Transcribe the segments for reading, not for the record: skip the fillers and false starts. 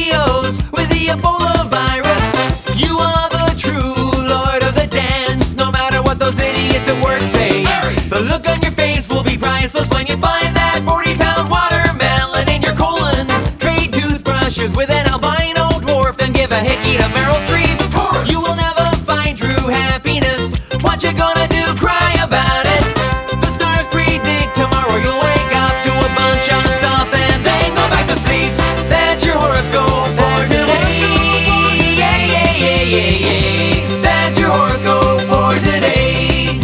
videos with the Ebola virus. You are the true lord of the dance, no matter what those idiots at work say. The look on your face will be priceless when you find that 40-pound watermelon in your colon. Trade toothbrushes with an albino dwarf, then give a hickey to Meryl Streep. You will never find true happiness. What you gonna do? Cry about it. The stars predict tomorrow you'll wake up to a bunch of stuff and then go back to sleep. That's your horoscope for today. Yeah, yeah, yeah, yeah, yeah. That's your horoscope for today.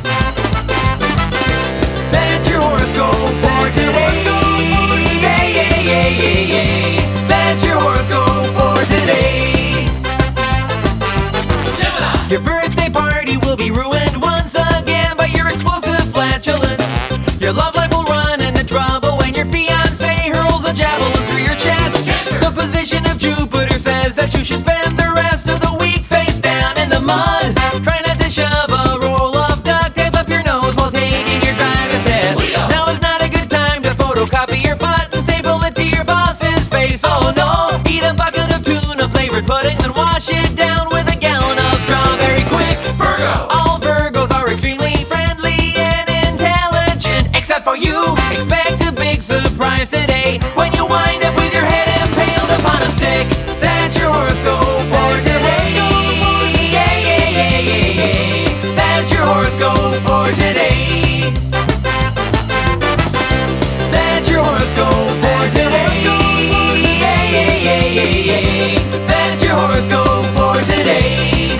That's your horoscope for today. Yeah, yeah, yeah, yeah, yeah. That's your horoscope for today. Your birthday party will be ruined once again by your explosive flatulence. Your love life will run into trouble when your fiancé hurls a javelin through your chest. The position of Jupiter says that you should spend the rest of the week face down in the mud. Try not to shove a roll of duct tape up your nose while taking your driver's test. Now is not a good time to photocopy your butt and staple it to your boss's face. Oh no, eat a bucket of tuna flavored pudding, then wash it down with a gallon of strawberry quick. Virgo! All Virgos are extremely friendly and intelligent, except for you. Expect a big surprise today when you wind up with your head impaled upon a stick. That's your horoscope for today. Yeah, yeah, yeah, yeah, yeah. That's your horoscope for today. That's your horoscope for today. Yeah, yeah, yeah, yeah, yeah. That's your horoscope for today.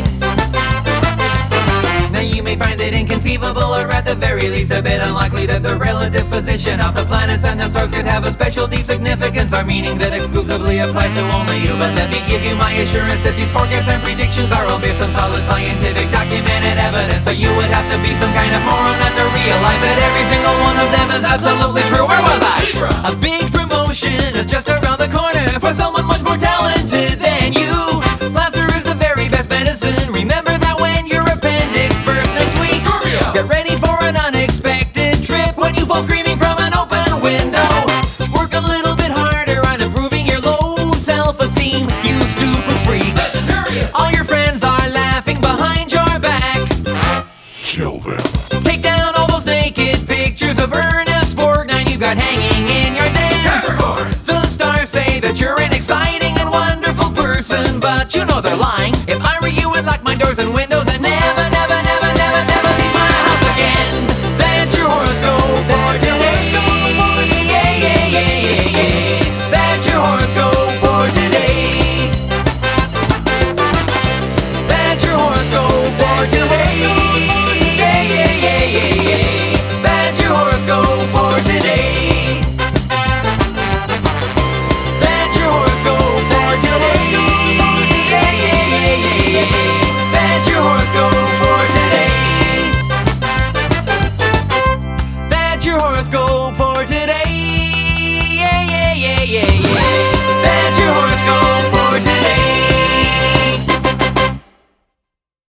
Now you may find it inconceivable, or at the very least a bit unlikely, that the relative position of the planets and the stars could have a special deep significance, or meaning that exclusively applies to only you. But let me give you my assurance that these forecasts and predictions are all based on solid scientific documented evidence. So you would have to be some kind of moron not to realize that every single one of them is absolutely true. Where was I? A big promotion is just around the corner for someone much more talented than you. Laughter is the very best medicine. Remember that when your appendix bursts next week. Get ready for an unexpected trip when you fall screaming from an open window. Work a little bit harder on improving your low self-esteem, you stupid freak. All your friends are laughing behind your back. Kill them. Take down all those naked pictures of Ernest Borgnine you've got hanging in your den. The stars say that you're an exciting and wonderful person, but you know they're lying. If I were you, I'd lock my doors and windows